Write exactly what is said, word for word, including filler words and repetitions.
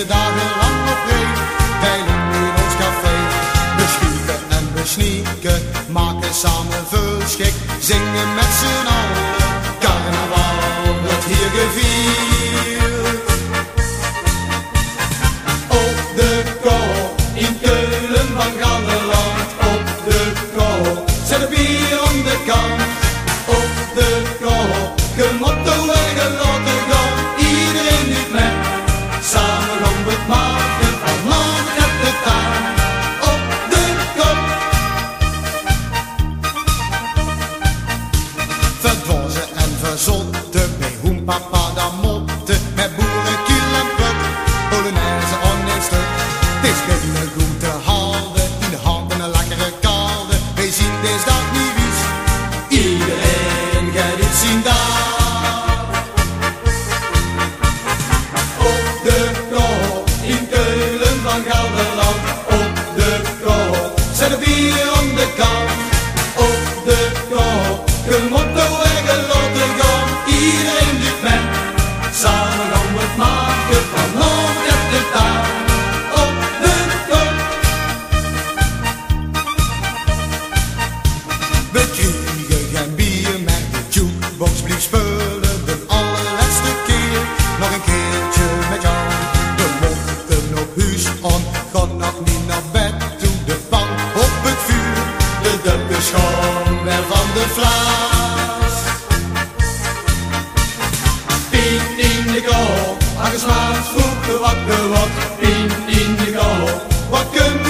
vier dagen lang op rij, deilen in ons café. We schieken en we sneaken, maken samen veel schik, zingen met z'n allen, carnaval wordt hier gevierd. Op de koop in Keulen van Gelderland, op de koop zet de bier aan de kant. Op de koop, gemotto en gelaten gaan, iedereen doet mee, samen gaan we het maken van land met de tuin. Op de kop. Verdwazen en verzotten, bij hoen papa dan motten, met boerenkiel en puk, polonaise aan een stuk. Het is geen goed te halen, in de hand en een lekkere kade, wij zien deze dag niet wies, iedereen gaat dit zien daar. Op de koop in Keulen van Gelderland, op de koop zet de bier aan de kant. Op de koop, gemotto en gelaten gaan, iedereen doet mee, samen gaan we het maken van land met de tuin. Op de koop. We kregen geen bier, maar de jukebox bleef spelen de allerlaatste keer. Nog een keertje met jou, we mochten op huis aan, gaat nog niet naar bed toe, de pan op het vuur, de dubbel schoon weer van de fles. Pien in de koop, aangesmaakt vroeg de wakker wordt, pien in de koop, wat kun